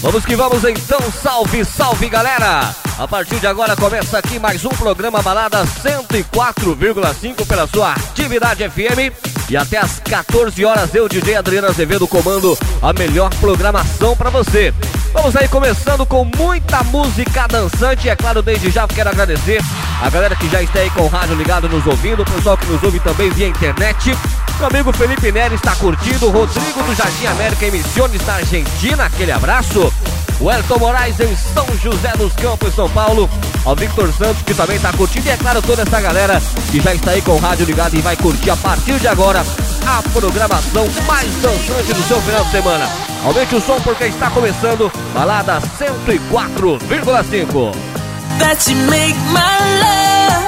Vamos que vamos então, salve, salve galera! A partir de agora começa aqui mais um programa Balada 104,5 pela sua Atividade FM. E até às 14 horas eu, DJ Adriano Azevedo, comando a melhor programação pra você. Vamos aí começando com muita música dançante. E é claro, desde já quero agradecer a galera que já está aí com o rádio ligado nos ouvindo, o pessoal que nos ouve também via internet. Meu amigo Felipe Neri está curtindo, o Rodrigo do Jardim América em Misiones, na Argentina, aquele abraço. O Elton Moraes em São José dos Campos, São Paulo. Ao Victor Santos, que também está curtindo. E é claro, toda essa galera que já está aí com o rádio ligado e vai curtir a partir de agora a programação mais dançante do seu final de semana. Aumente o som porque está começando Balada 104,5. That you make my love.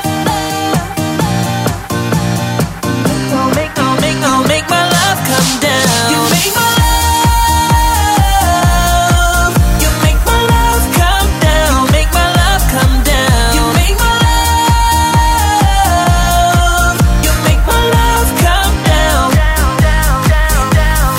Make my love come down. You make my love. You make my love come down. Make my love come down. You make my love. You make my love come down. Down, down, down, down,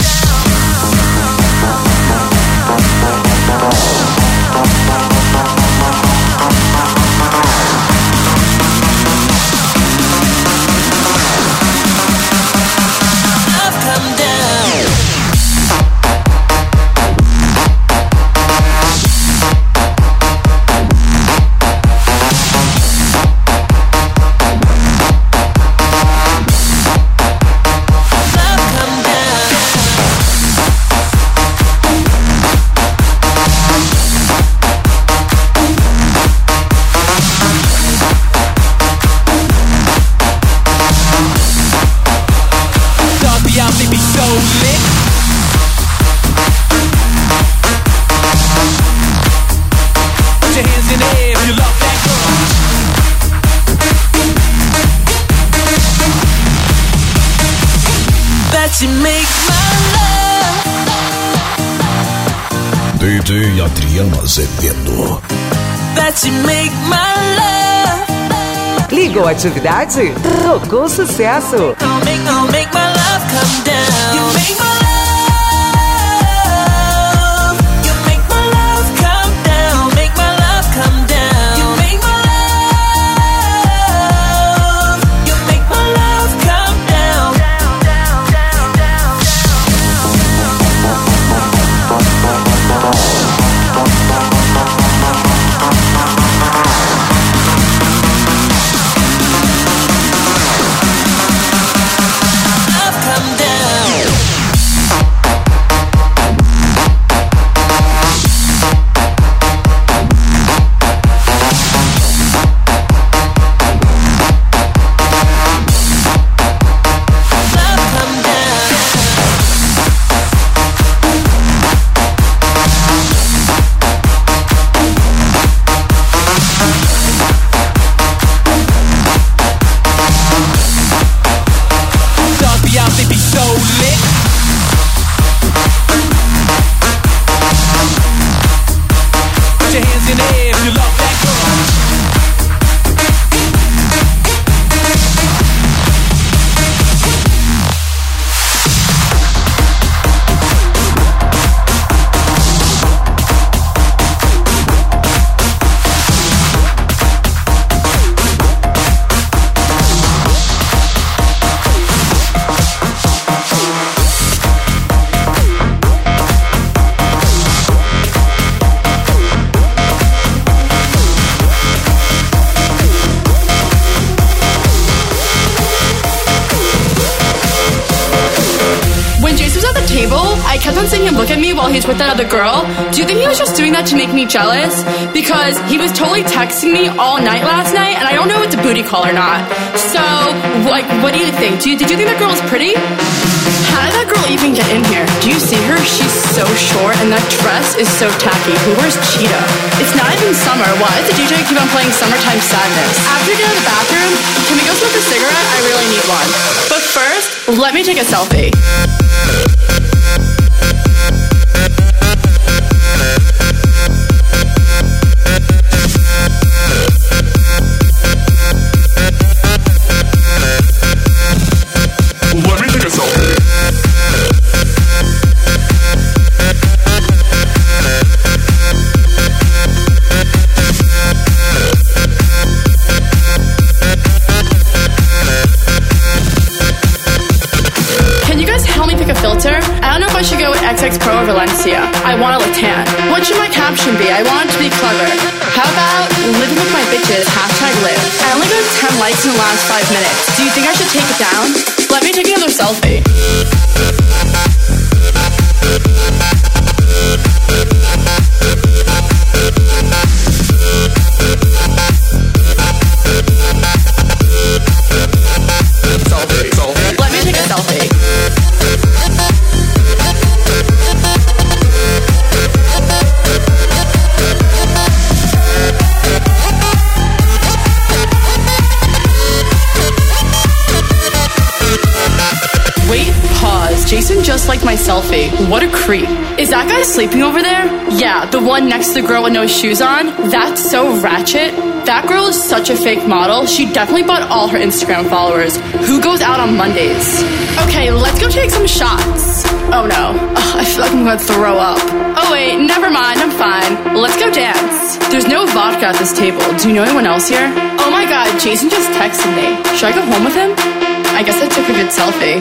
you make my love. DJ Adriano Azevedo. That you make my love. Ligou a atividade? Tocou sucesso. Make my love come down. You make my love. You make my love come down. Make my love come down. You make my love. You make my love come down. Down, down, down, down, love come down. I kept on seeing him look at me while he's with that other girl. Do you think he was just doing that to make me jealous? Because he was totally texting me all night last night, and I don't know if it's a booty call or not. So, like, what do you think? Did you think that girl was pretty? How did that girl even get in here? Do you see her? She's so short, and that dress is so tacky. Who wears cheetah? It's not even summer. Why does the DJ keep on playing Summertime Sadness? After we get out of the bathroom, can we go smoke a cigarette? I really need one. But first, let me take a selfie. I should go with XX Pro or Valencia. I want to look tan. What should my caption be? I want it to be clever. How about living with my bitches, #live. I only got 10 likes in the last 5 minutes. Do you think I should take it down? Let me take another selfie. Let me take a selfie. Wait, pause. Jason just liked my selfie. What a creep. Is that guy sleeping over there? Yeah, the one next to the girl with no shoes on. That's so ratchet. That girl is such a fake model. She definitely bought all her Instagram followers. Who goes out on Mondays? Okay, let's go take some shots. Oh no. Ugh, I feel like I'm gonna throw up. Oh wait, never mind, I'm fine. Let's go dance. There's no vodka at this table. Do you know anyone else here? Oh my god, Jason just texted me. Should I go home with him? I guess I took a good selfie.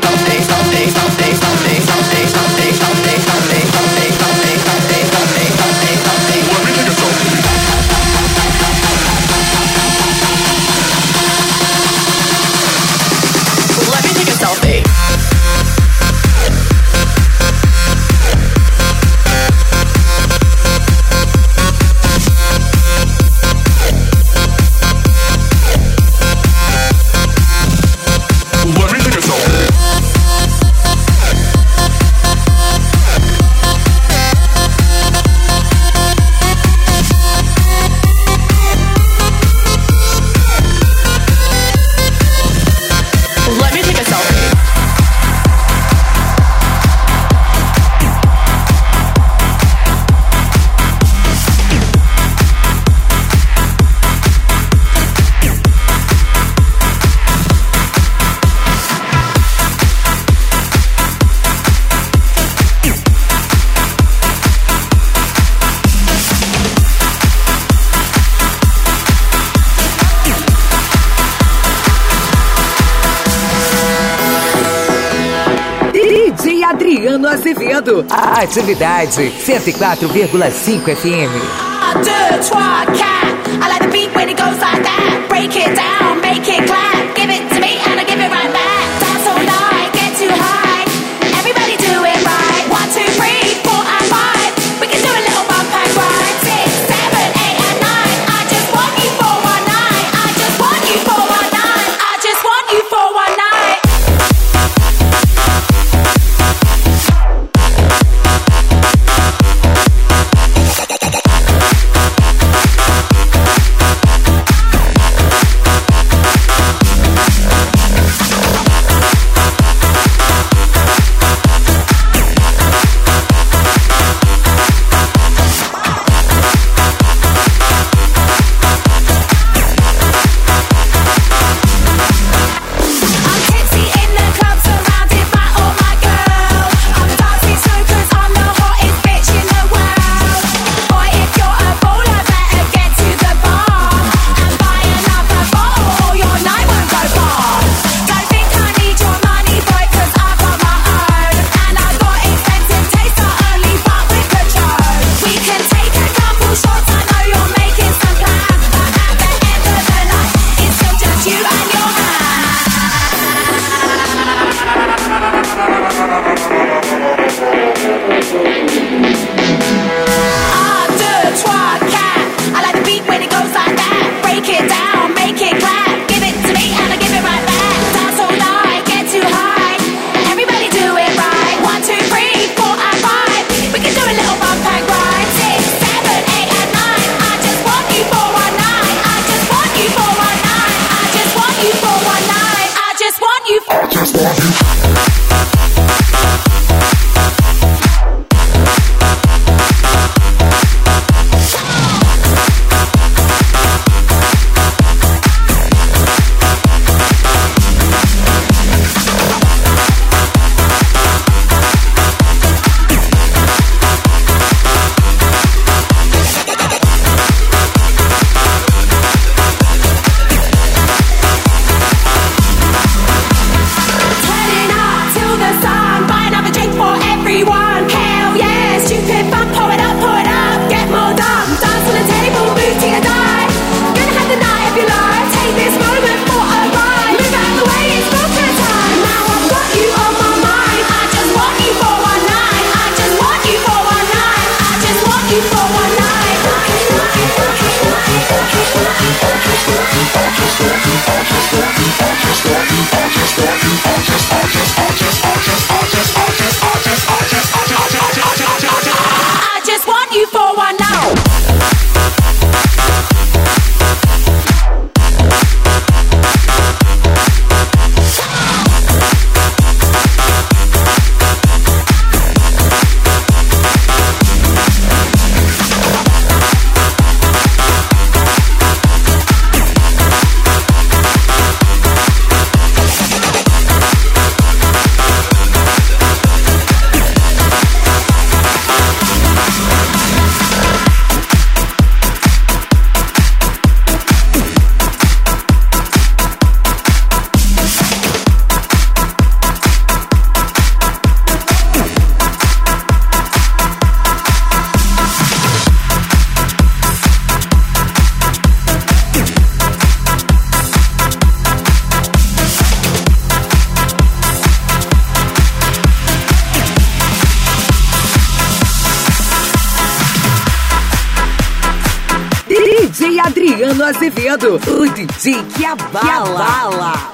Let me take a selfie. Adriano Azevedo. A atividade 104,5 FM. 1, 2, 3, 4. I like the beat when it goes like that. Break it down, make it clap. Give it to me and I give it right back. Dance all night, get too high. Everybody do it right. 1, 2, 3, 4 and 5. We can do a little bump and grind. 6, 7, 8 and 9. I just want you for one night. I just want you for one night. I just want you for one night. Adriano Azevedo, o DJ que abala.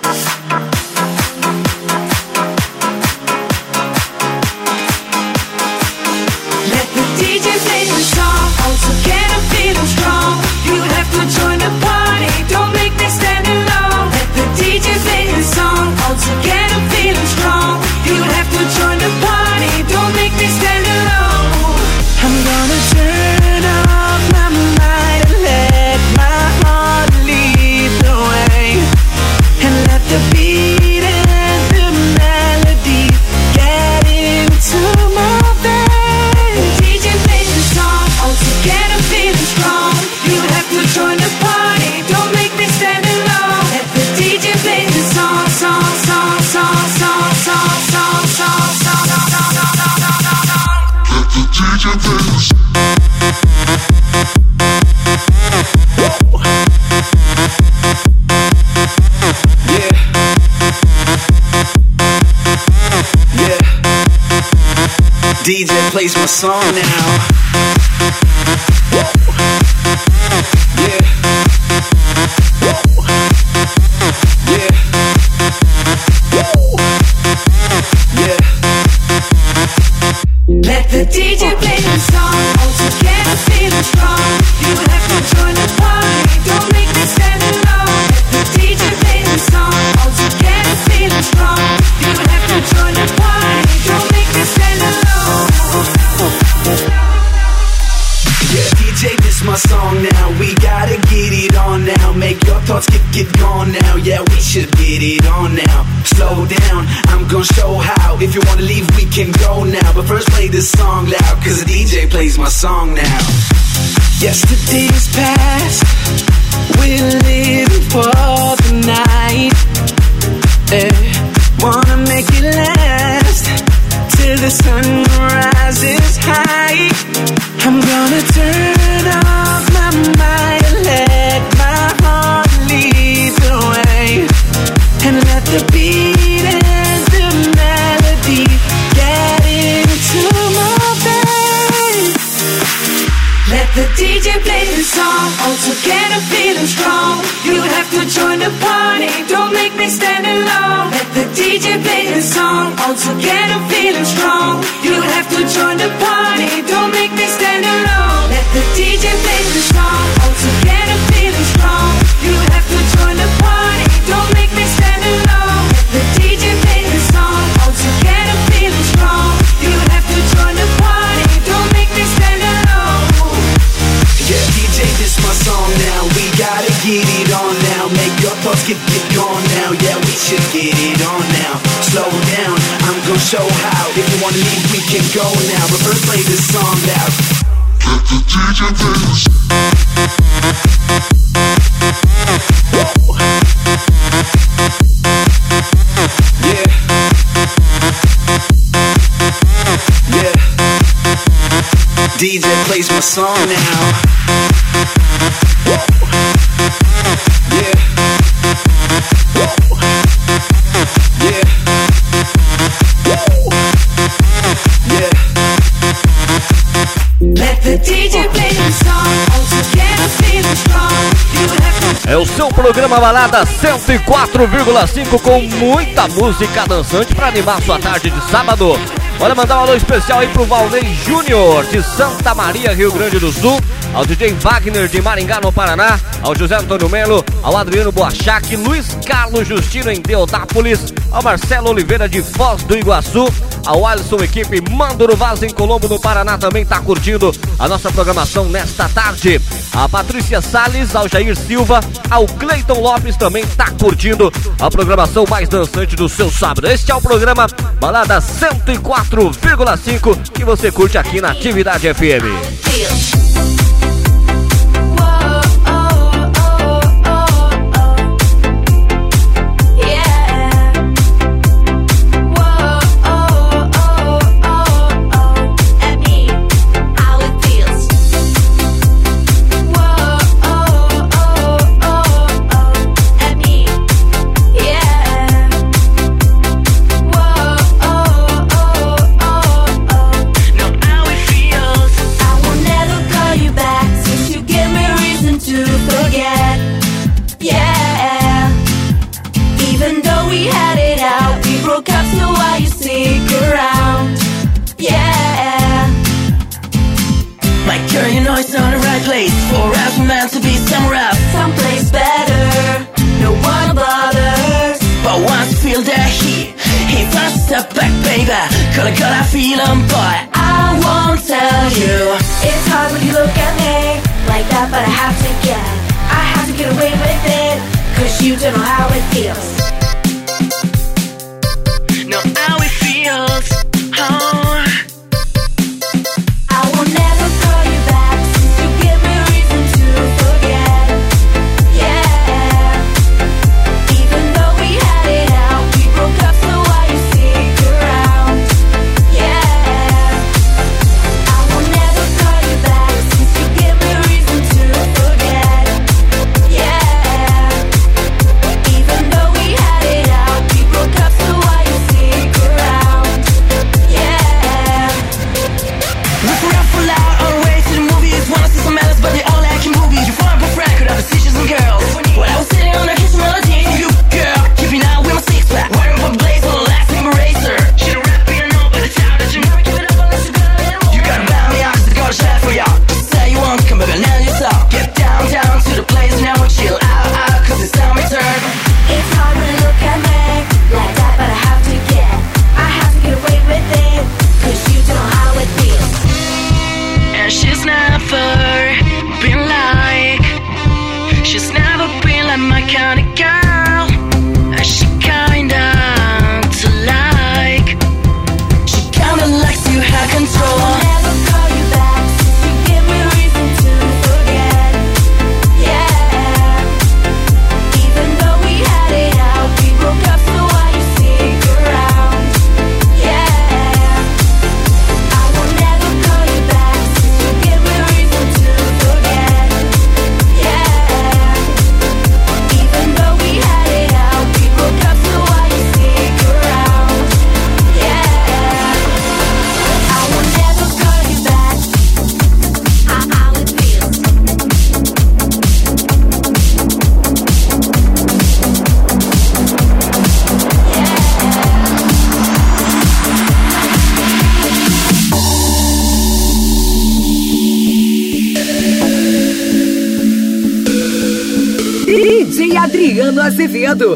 Let the DJ play the song, also get a feeling strong. You have to join the party, don't make me stand alone. Let the DJ play the song, also get a feeling strong. You have to join the party, don't make me stand alone. I'm gonna turn off my mind and let my heart lead the way, and let the beat and the melody get into my veins. DJ plays the song, also get a feeling strong. You have to join the party, don't make me stand alone. Let the DJ play the song, song, song, song, song, song, song, song, song, song, song, song, song, song. Let the DJ play the song. DJ plays my song now. Yeah. Yeah. Yeah. Let the DJ play the song, also get a feeling strong. You have to join the party, don't make me stand alone. Let the DJ play the song, also get a feeling strong. You have to join the party, don't make me stand alone. Yeah, DJ, this my song now. We gotta get it on now. Make your thoughts get gone now. Yeah, we should get it on now. Slow down, I'm gonna show how. If you wanna leave, we can go now. But first play this song loud, cause the DJ plays my song now. Yesterday's past, we're living for the night. Wanna make it last till the sun rises high. I'm gonna turn off my mind and let my heart lead the way, and let the beat and the melody get into my veins. Let the DJ play the song, also get a feeling strong. You have to join the party, don't make me stand alone. Let the DJ play the song, also get a feeling strong. You have to join the party, don't make me stand alone. Let the DJ play the song, also get a feeling strong. You have to join the party, don't make me stand alone. Let the DJ play the song, also get a feeling strong. You have to join the party, don't make me stand alone. Yeah, DJ, this my song now. We gotta get it on now. Make your thoughts get gone now. Yeah, we should get it on now. Slow down, I'm gonna show how. If you wanna leave, we can go now. But first play this song loud. Let the DJ play this. Yeah. Yeah. DJ plays my song now. Yeah. Yeah. Yeah. Let the DJ play the song, also get a feeling strong. É o seu programa Balada 104,5 com muita música dançante para animar sua tarde de sábado. Olha, mandar um alô especial aí pro Valnei Júnior de Santa Maria, Rio Grande do Sul, ao DJ Wagner de Maringá, no Paraná, ao José Antônio Melo, ao Adriano Boachac, Luiz Carlos Justino em Deodápolis, ao Marcelo Oliveira de Foz do Iguaçu, ao Alisson Equipe Manduro Vaz em Colombo, no Paraná, também tá curtindo a nossa programação nesta tarde. A Patrícia Salles, ao Jair Silva, ao Cleiton Lopes também tá curtindo a programação mais dançante do seu sábado. Este é o programa Balada 104,5 que você curte aqui na Atividade FM. I will never go it's not the right place. For us, we're meant to be somewhere else, Someplace better, no one bothers. but once you feel the heat, it's not a step back, baby. Call I feel boy, I won't tell you. It's hard when you look at me like that, but I have to get away with it, 'cause you don't know how it feels. Know how it feels, oh. I will never call you back since you give me reason to forget. Yeah, even though we had it out, we broke up, so why you stick around? Yeah, I will never call you back since you give me reason to forget. Yeah, even though we had it out, we broke up, so why you stick around? Yeah. Look around for loud on the way to the movies. Wanna see some malice, but they all acting movies. You find a friend, could have decisions and girls. When I was sitting on the kitchen melody, you girl, keeping out with my six pack. Wearing a blaze on the last name eraser. She don't rap, you know, but it's out that you never give it up unless you got it all. You gotta buy me out, 'cause I got a shot for y'all. Just say you want, come back and now yourself. Get down to the place now and chill out, 'cause it's now my turn. It's hard when you look at me like that, but I have to get away with it, 'cause you don't know how it feels. And she's never been like my kind of girl. And she kinda to like. She kinda likes you have control. I'll never call you back since you give me reason to forget. Yeah, even though we had it out, we broke up, so why you stick around? Yeah, I will never call you back since you give me reason to forget. Yeah, even though we had it out, we broke up, so why you stick around? Yeah, I will never call you back. How it feels. DJ Adriano Azevedo.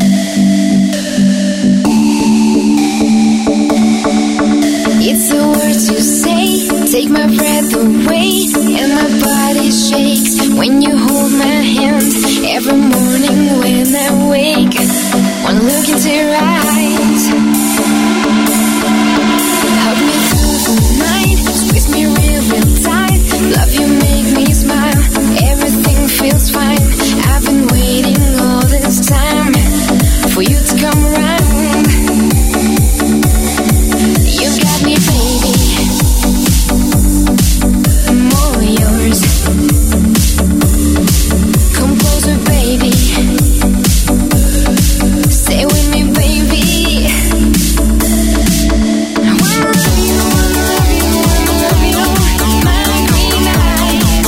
It's the words you say, take my breath away, and my body shakes when you hold my hand. Every morning when I wake, one look into your eyes, hug me through the night, squeeze me real tight. Love you, make me smile, everything feels fine. I've been waiting all this time for you to come around. You got me, baby, I'm all yours. Come closer, baby, stay with me, baby. I wanna love you, wanna love you, wanna love you, my green eyes.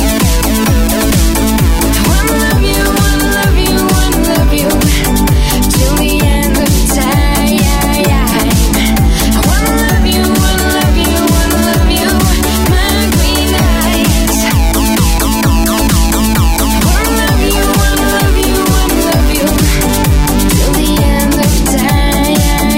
I wanna love you, wanna love you, wanna love you, till the end of time. I wanna love you, wanna love you, wanna love you, my green eyes. I wanna love you, wanna love you, wanna love you, till the end of time.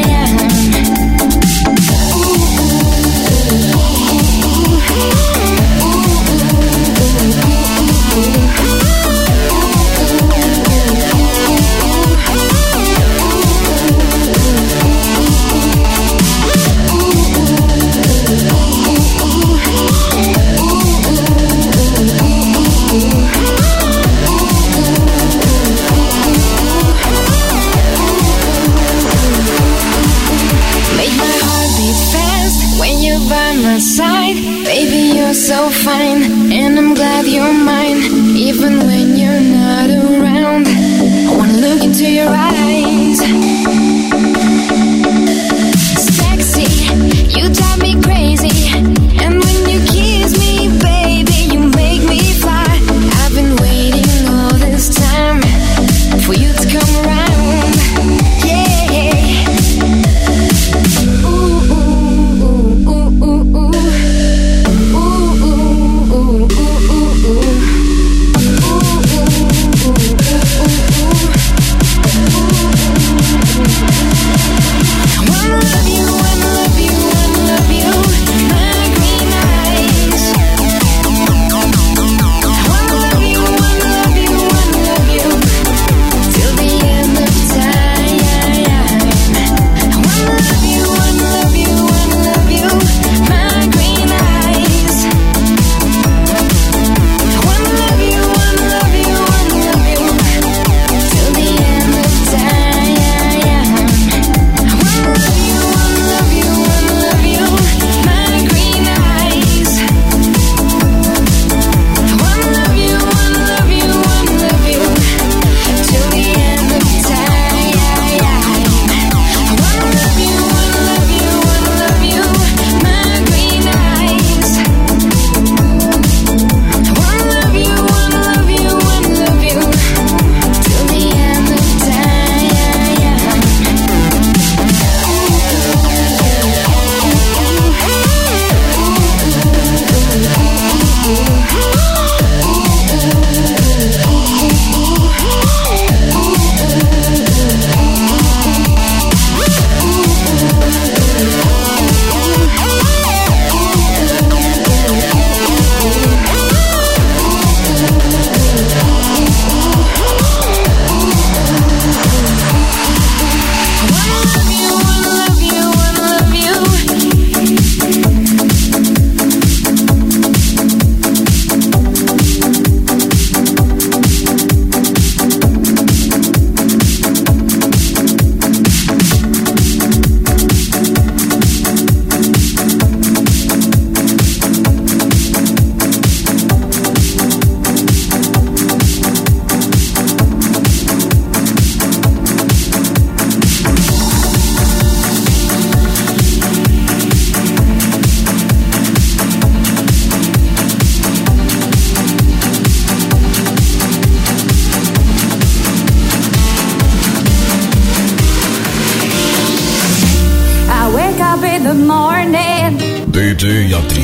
Make my heart beat fast when you're by my side. Baby, you're so fine, and I'm glad you're mine. Even when you're not around, I wanna look into your eyes. Sexy, you drive me crazy, and when you kiss me, baby, you make me fly. I've been waiting all this time for you to come around. Yeah. Ooh, ooh, ooh, ooh, ooh. Ooh, ooh, ooh, ooh.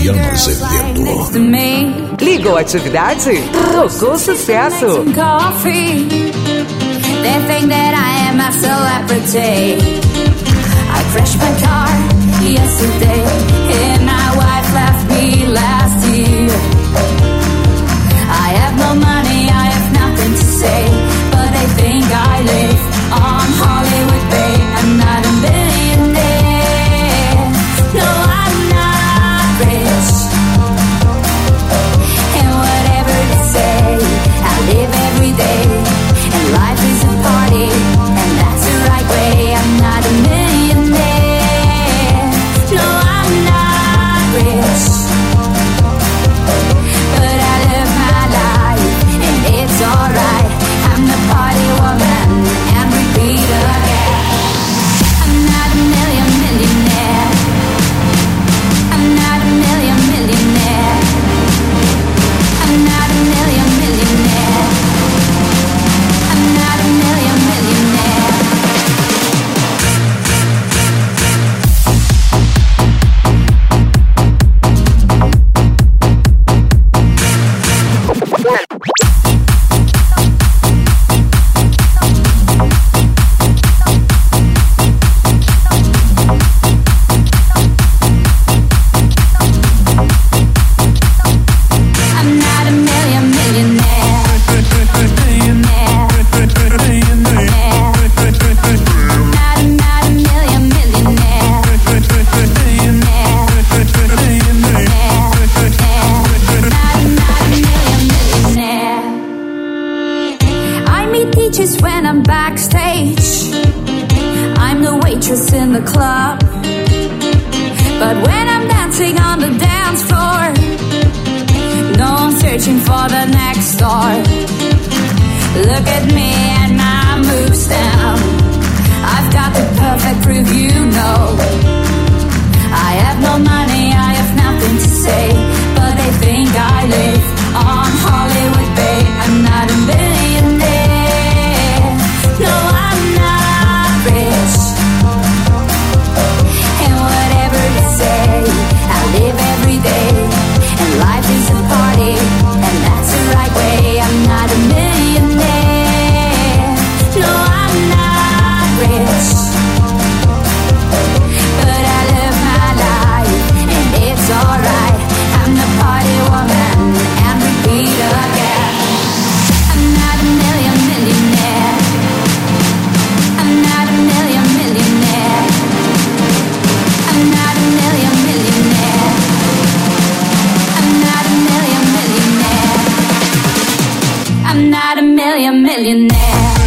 Adriano Azevedo. Ligou a atividade? Tocou sucesso. Some coffee. They think that I am a celebrity. I crashed my car yesterday, and my wife left me last year. I have no money, I have nothing to say, but they think I live on Hollywood Bay. I'm not a millionaire. No, I'm not rich. And whatever they say, I live every day, and life is a party, and that's the right way. I'm not a millionaire. No, I'm not rich, but I live my life, and it's alright. I'm the party woman, and repeat again. I'm not a millionaire. I'm not a millionaire. I'm not a millionaire. I'm not a millionaire. I'm not a millionaire. Not a millionaire. Millionaire. I meet teachers when I'm backstage. I'm the waitress in the club. But when I'm dancing on the dance floor, no, I'm searching for the next star. Look at me and my moves down. I've got the perfect proof, you know. I have no money, I have nothing to say, but they think I live on Hollywood Bay. I'm not a millionaire. No, I'm not rich. And whatever they say, I live every day, and life is a party, and that's the right way. I'm not a millionaire. No, I'm not rich, but I live my life, and it's alright. I'm the party woman, and repeat again. I'm not a millionaire. I'm not a millionaire. I'm not a millionaire. I'm not a millionaire. I'm not a millionaire.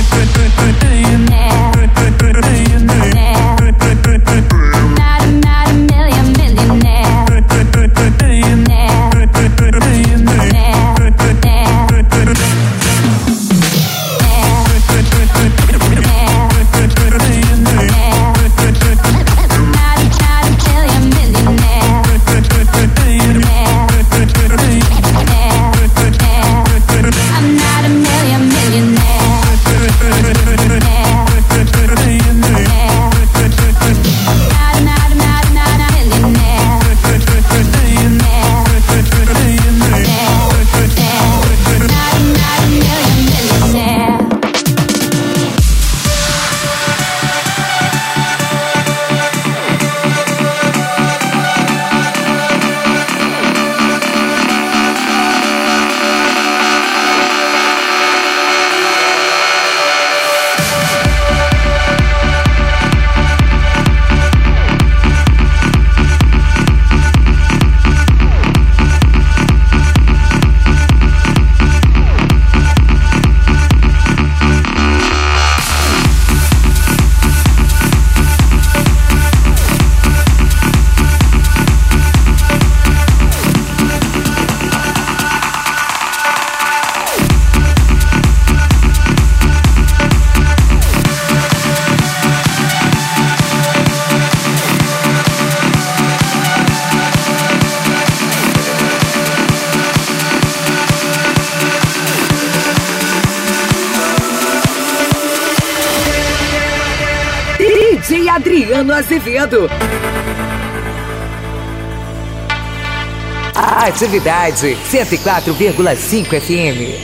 DJ Adriano Azevedo. Atividade 104,5 FM.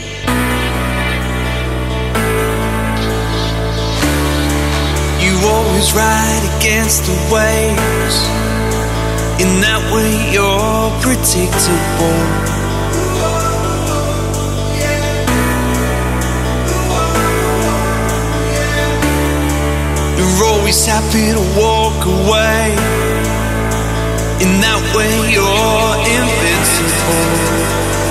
You always ride against the waves. In that way you're predictable. You're always happy to walk away. In that way you're invincible.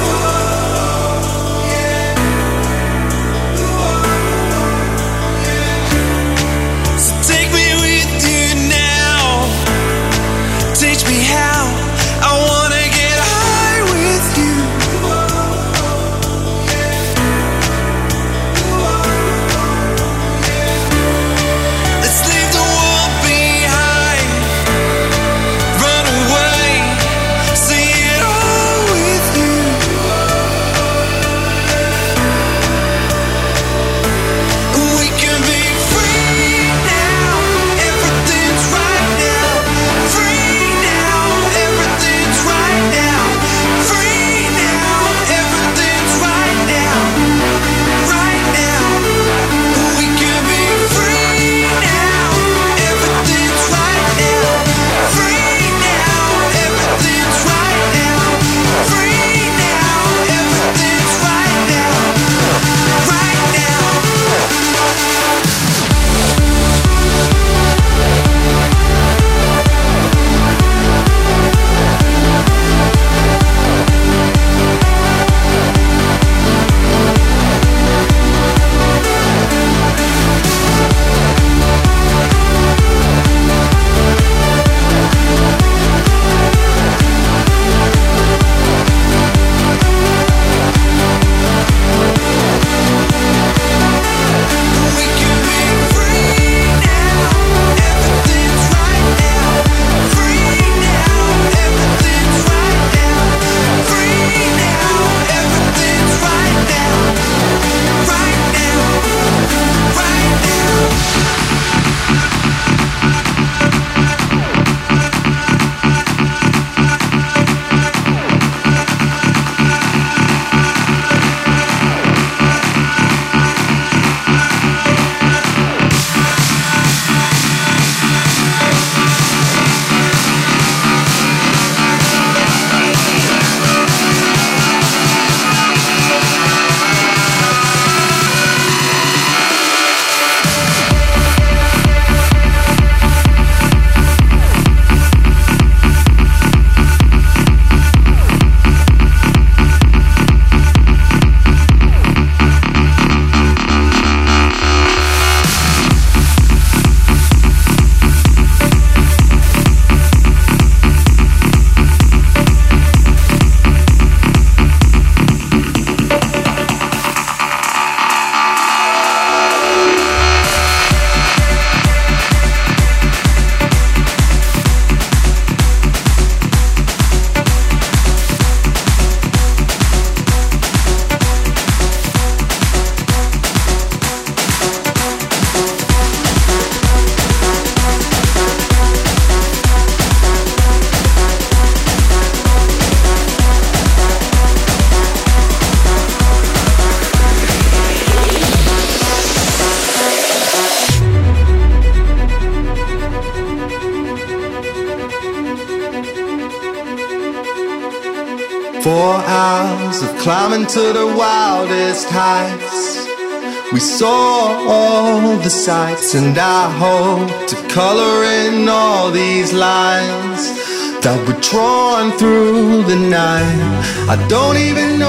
Climbing to the wildest heights, we saw all the sights, and I hope to color in all these lines that were drawn through the night. I don't even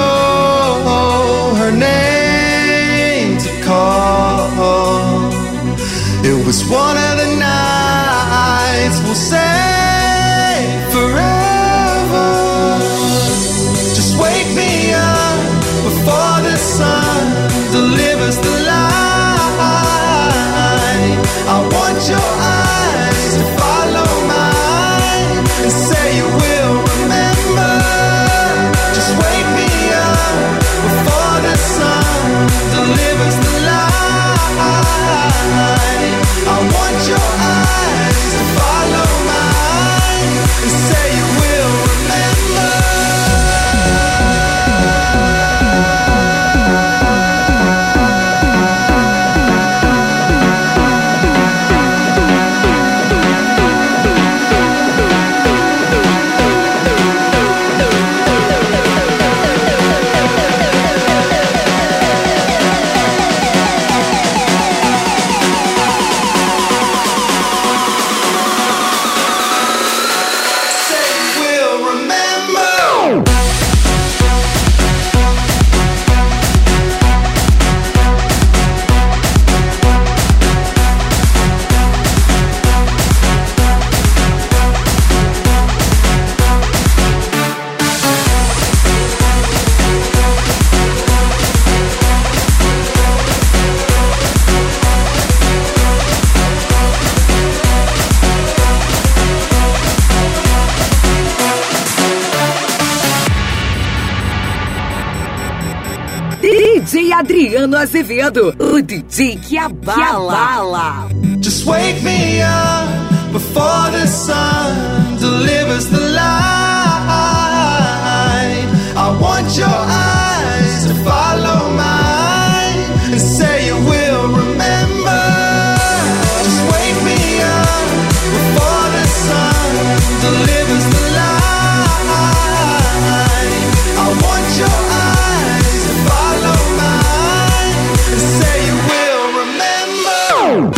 know her name to call. It was one of the nights we'll say forever. Just wake me up before the sun delivers the light. I want your eyes to follow mine and say you will remember. Just wake me up before the sun delivers the light. I want your eyes to follow mine. DJ Adriano Azevedo, o DJ que abala. Just wake me up before the sun delivers the light. I want your eyes to follow mine and say you will remember. Just wake me up before the sun delivers the light. I want your eyes to follow mine and say you will remember.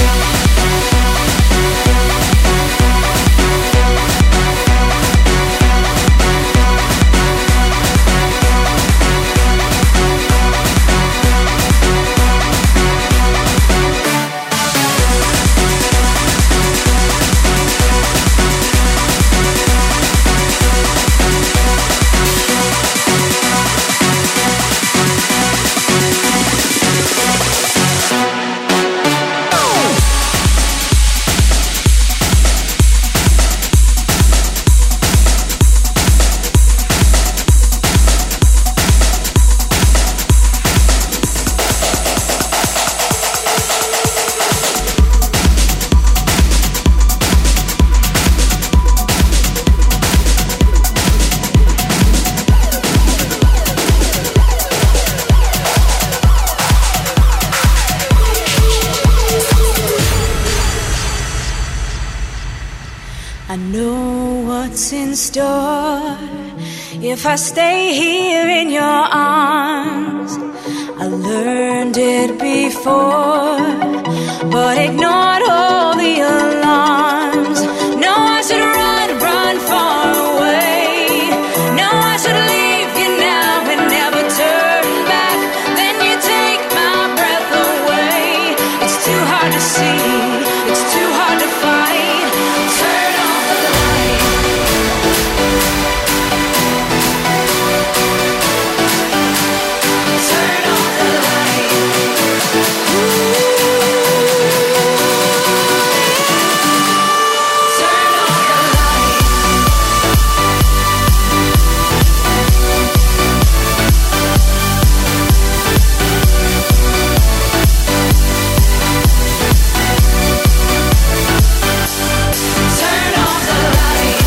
I know what's in store if I stay here in your arms. I learned it before, but ignored all the alarms. No, I should run far away. No, I should leave you now and never turn back. Then you take my breath away. It's too hard to see, it's too hard to fight. Turn off the light. Turn off the light. Turn off the light. Turn off the light.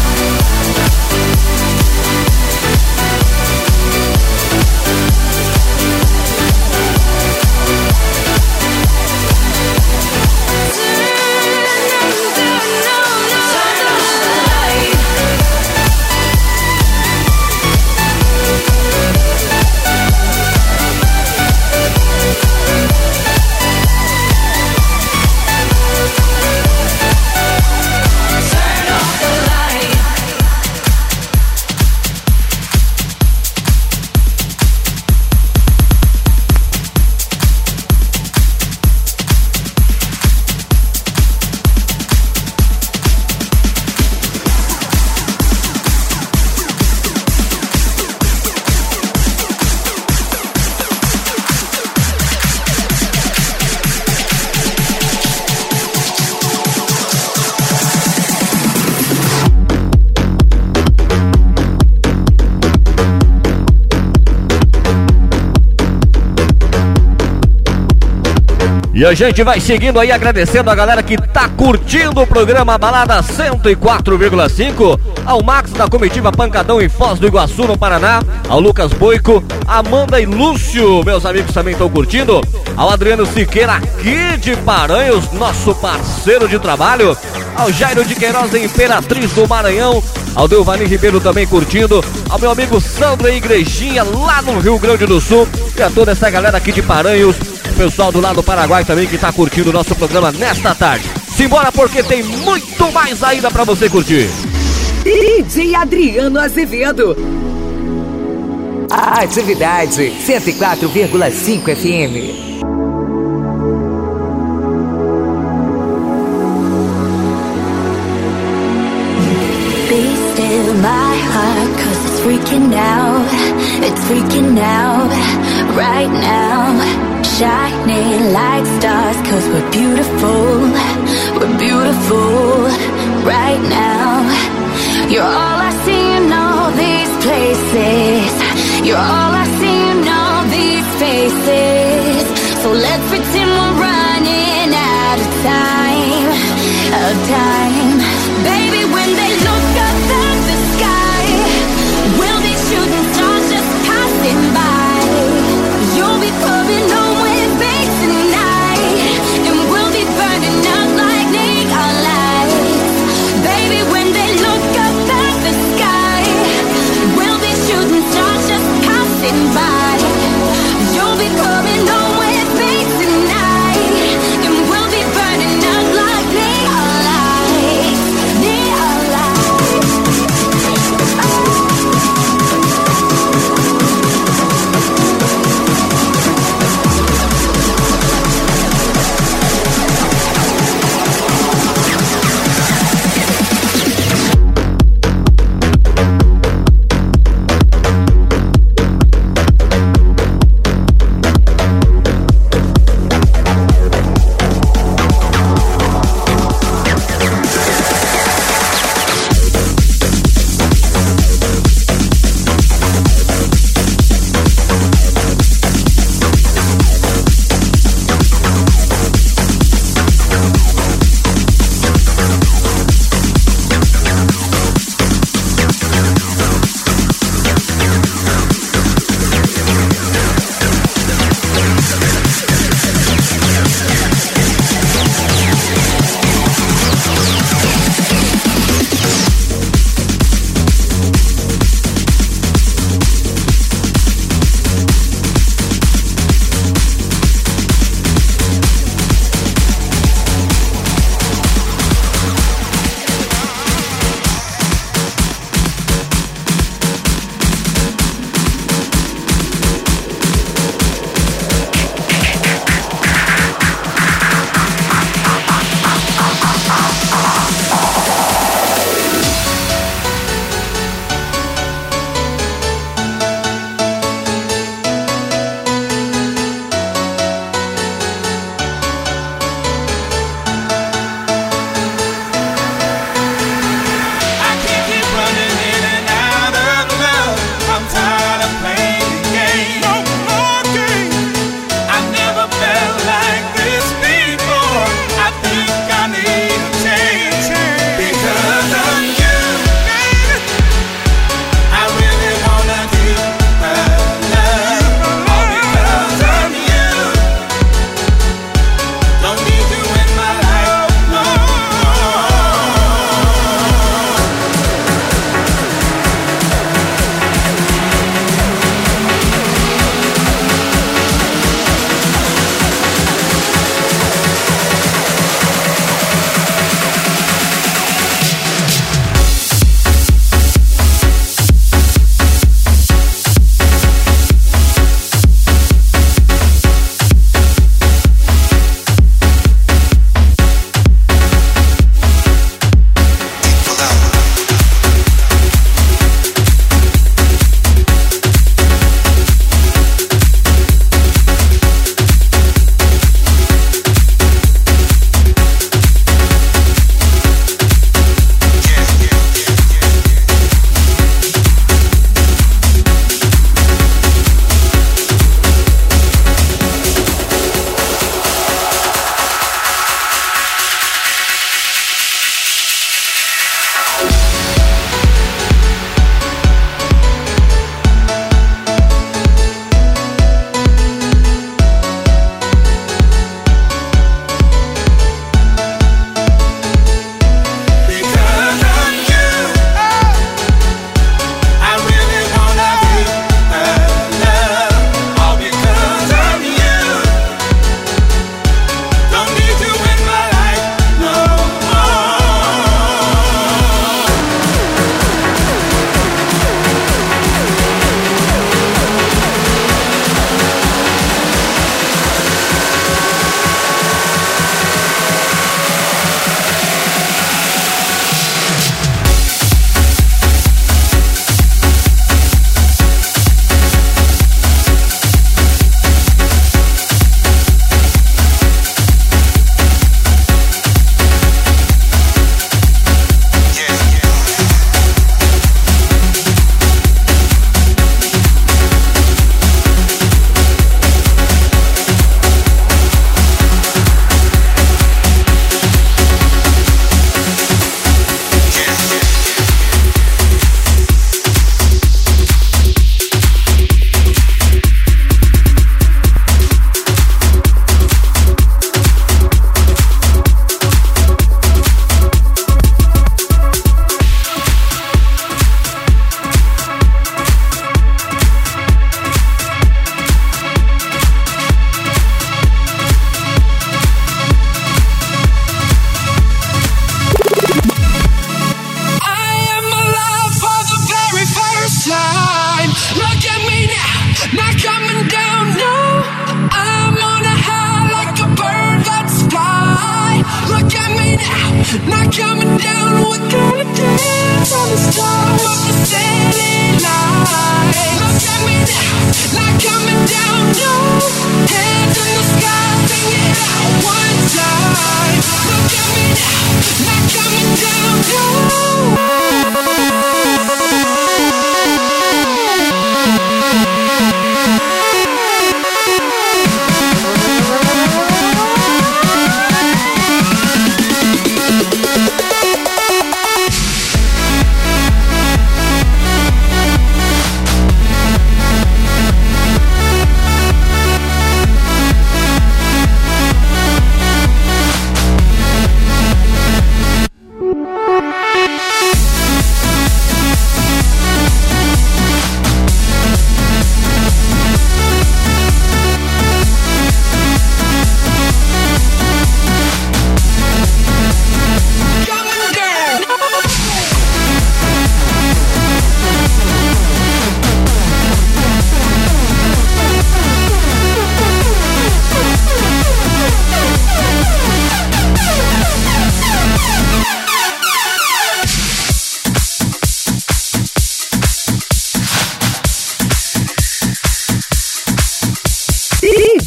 E a gente vai seguindo aí, agradecendo a galera que tá curtindo o programa Balada 104,5. Ao Max da comitiva Pancadão em Foz do Iguaçu, no Paraná. Ao Lucas Boico, Amanda e Lúcio, meus amigos também estão curtindo. Ao Adriano Siqueira aqui de Paranhos, nosso parceiro de trabalho. Ao Jairo de Queiroz da Imperatriz do Maranhão. Ao Delvani Ribeiro também curtindo. Ao meu amigo Sandro e Igrejinha lá no Rio Grande do Sul. E a toda essa galera aqui de Paranhos. O pessoal do lado do Paraguai também que tá curtindo o nosso programa nesta tarde. Simbora porque tem muito mais ainda pra você curtir. DJ Adriano Azevedo. Atividade 104,5 FM. My heart, 'cause it's freaking out right now, shining like stars, 'cause we're beautiful right now. You're all I see in all these places, you're all I see in all these faces. of time. Baby, when they look up at the sky, we'll be shooting stars just passing by. You'll be coming home with me tonight, and we'll be burning up like neon lights. Baby, when they look up at the sky, we'll be shooting stars just passing by. You'll be coming home with me tonight, and we'll be burning up like neon lights.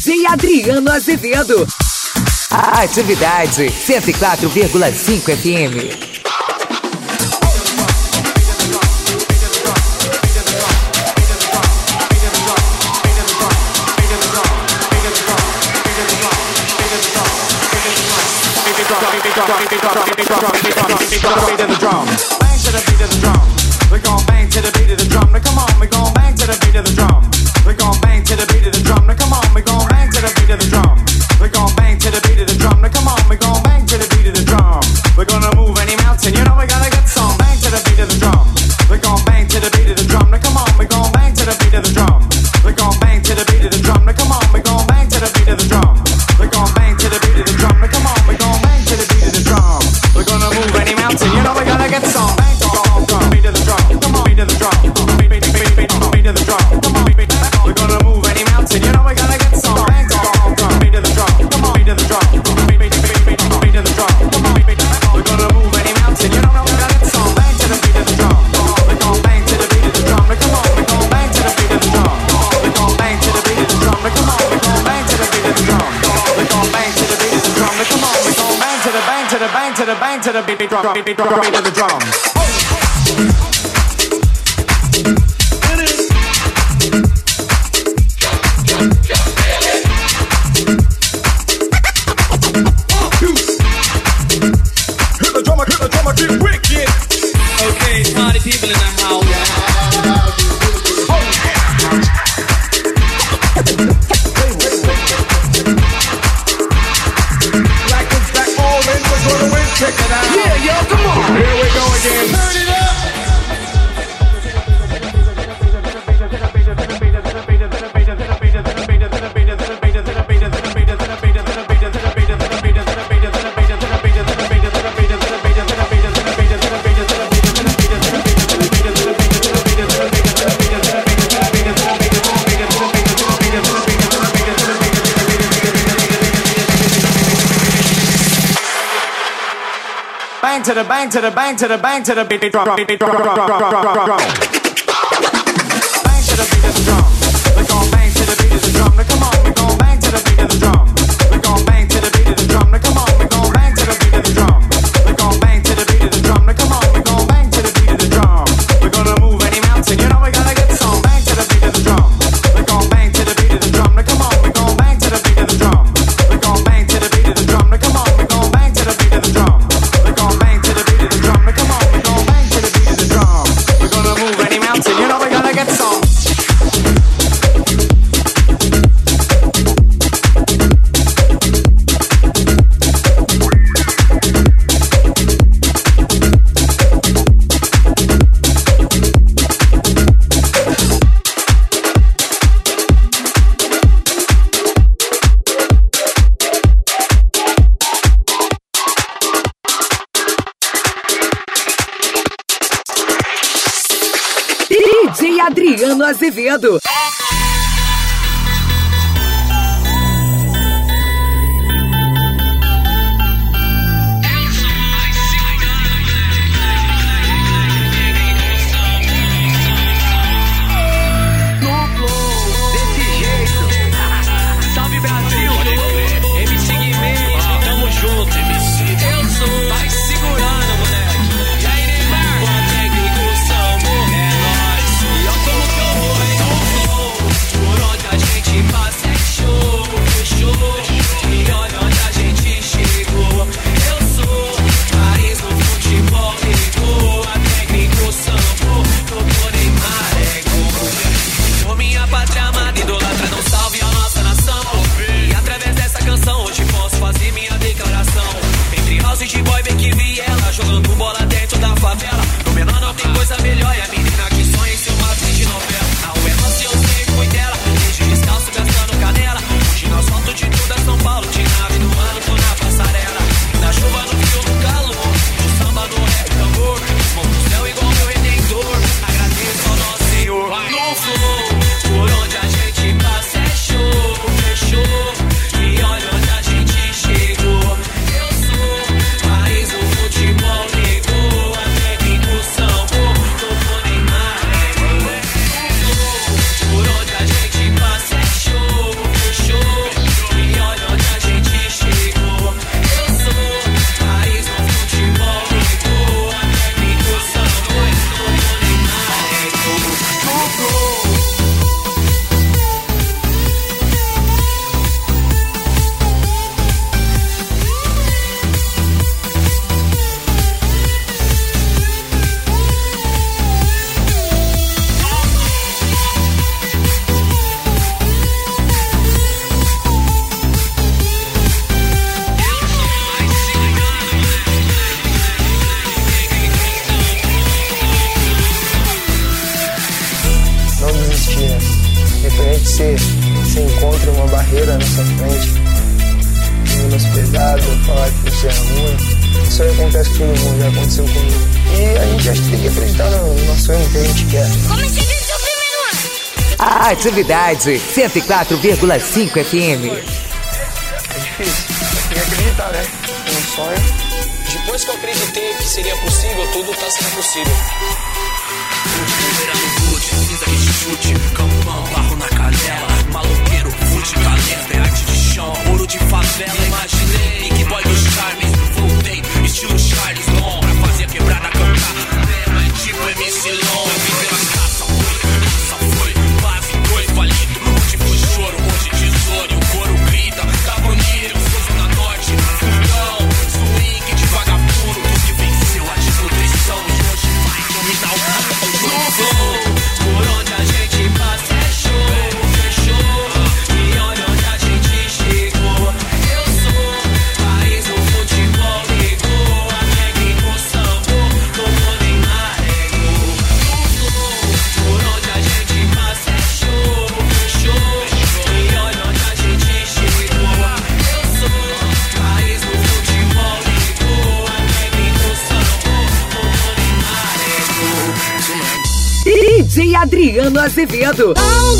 DJ Adriano Azevedo. Atividade 104,5 FM. We're gon' bang to the beat of the drum. Now come on, we gon' bang to the beat of the drum. We're gon' bang to the beat of the drum. Now come on, we gon' bang to the beat of the drum. We're gon' bang to the beat of the drum. Now come on, we gon' bang to the beat of the drum. We're gonna move any mountain, you know we gotta get some. Bang to the beat of the drum. We're gon' bang to the beat of the drum. Now come on, we gon' bang to the beat of the drum. We're gon' bang to the beat of the drum. Now come on, we gon' bang to the beat of the drum. We're gon' bang to the beat of the drum. Now come on, we gon' bang to the beat of the drum. We're gonna move any mountain, you know we gotta get some. Bang to the beat of the drum. Come on, beat of the drum. Beat of the drum. Come on, we're gonna move any mountain, you know we gotta get some. Bang to the beat of the drum. Come on, beat of the drum. Beat of the drum. Come on, we're gonna move any mountain, you know we gotta get some. Bang to the beat of the drum. We're gonna bang to the beat of the drum. Come on, we're gonna bang to the beat of the drum. We're gonna bang to the beat of the drum. Come on, we're gonna bang to the beat of the drum. We're gonna bang to the beat of the drum. Come on, we're gonna bang to the bang to the bang to the bang to the beat of the drum. Okay, party people in the house. Black is back, orange, we're gonna win, check it out. Yeah, yo, come on. Here we go again. Turn it up. Bang to the bang to the bang to the bang to the beat drum. Bang to the beat of the drum. We're gon' bang to the beat of the drum. Now come on, we gon' bang to the beat of the drum. We're gon' bang to the beat of the drum. Now come on, we gon' bang to the beat of the drum. We're gon' bang to the beat of the drum. Now come on, we gon' bang to the beat of the drum. We're gonna move any mountain, you know we gotta get some. Bang to the beat of the drum. We're gon' bang to the beat of the drum. Now come on, we gon' bang to the beat of the drum. We're gon' bang to the beat of the drum. Now come on, we gon' bang to the beat of the drum. We're gon' bang to the beat of the drum. Now come on, we gon' bang to the beat of the drum. We're gonna move any mountain, you know we gotta get some. DJ Adriano Azevedo. Salve Brasil, MC Guimê, tamo junto, MC. Eu sou, vai segurando, moleque. E aí, Neymar? Com a técnica, o sambo, é nóis. E ó como que eu vou, no flow. Por onde a gente passa é show, fechou. E olha onde a gente chegou. Eu sou, Paris no futebol, ligou. A técnica, o sambo, tocou Neymar, é gol. Por minha pátria amada, idolatra, não salve a nossa nação. E através dessa canção hoje posso fazer minha declaração. Entre house e boy, bem que vi ela jogando bola dentro da favela. No menor não tem coisa melhor, é a menina que sonha em ser uma atriz de novela. Na rua é nossa e eu sempre fui dela, desde descalço gastando canela. Hoje no asfalto de toda São Paulo, de nave no ano, tô na passarela. Na chuva, no frio, no calor, no samba, no rap, tambor. Mão pro céu igual meu redentor, agradeço ao nosso Senhor. No flow, por onde a gente Independente se encontra uma barreira na sua frente, menosprezado, falar que você é ruim. Isso aí acontece com todo mundo, já aconteceu comigo. E a gente acha que tem que acreditar no nosso sonho que a gente quer. Como você disse o primeiro ano? Atividade 104,5 FM. É difícil, tem que acreditar, né? No sonho. Depois que eu acreditei que seria possível, tudo tá sendo possível. Cinza que te chute, campão, barro na canela, maloqueiro, fute, caleta, é arte de chão, ouro de favela, imaginei, que boy dos charmes, voltei, estilo Charles Long, pra fazer a quebrada cantar, é tipo MC Long, vim pela caça, foi, quase foi falido, hoje foi choro, hoje tesouro, e o coro grita, tá bonito, eu sou Zona Norte, fundão, swing de vagabundo, que venceu a desnutrição, e hoje vai dominar o mundo. Por onde a gente passa é show, fechou. E olha onde a gente chegou. Eu sou país do futebol, ligou. Alegre com samba, como Neymar é gol. Por onde a gente passa é show, fechou. E olha onde a gente chegou. Eu sou país do futebol, ligou. Alegre com samba, como Neymar é gol. DJ Adriano Azevedo.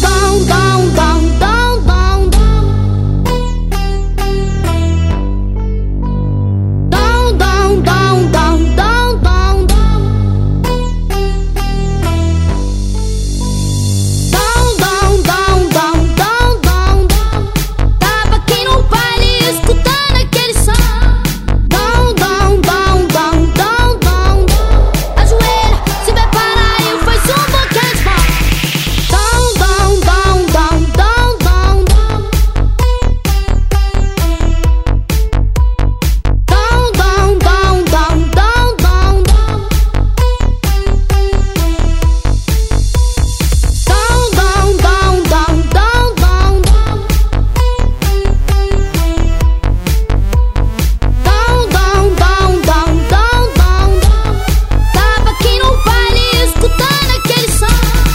Tava aqui no baile escutando aquele som. Ajoelha, se prepara e faz um boquete de pão. Tava aqui no baile escutando aquele som.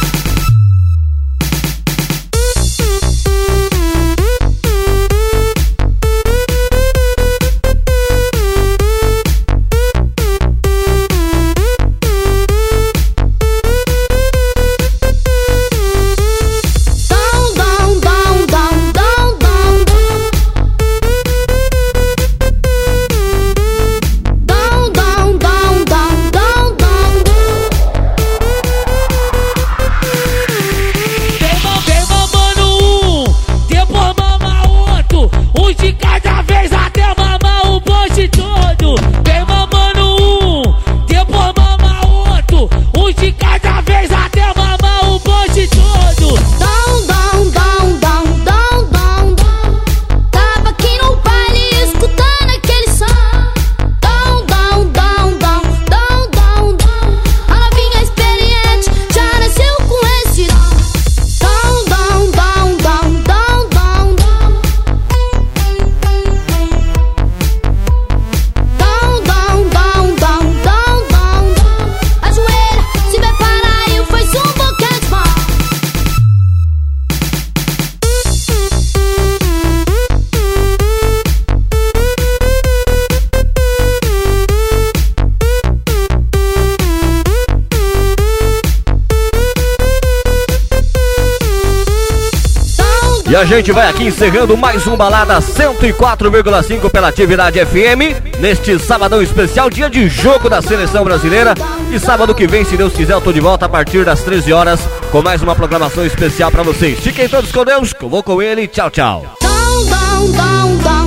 Vem mamando um, depois mama outro, um de cada vez até mamar o bonde todo. Vem mamando um, depois mama outro, um de cada vez até mamar o bonde todo. Tava aqui no baile escutando aquele som. A novinha experiente já nasceu com esse dom. Ajoelha, se prepara e faz um boquete de pão. E a gente vai aqui encerrando mais um Balada 104,5 pela Atividade FM. Neste sabadão especial, dia de jogo da Seleção Brasileira. E sábado que vem, se Deus quiser, eu tô de volta a partir das 13 horas com mais uma programação especial pra vocês. Fiquem todos com Deus, que eu vou com ele. Tchau, tchau. Down, down, down, down.